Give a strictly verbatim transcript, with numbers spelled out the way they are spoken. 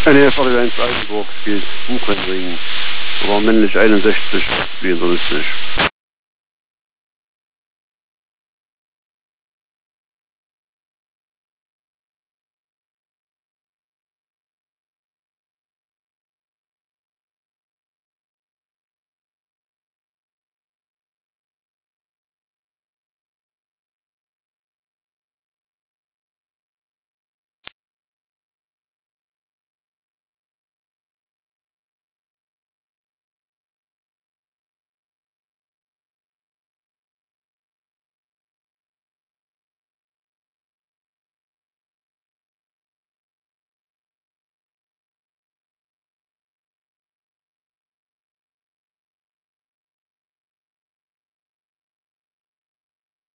N E V eins Altenburg spielt Buchhandling, war männlich einundsechzig, vierundsechzig.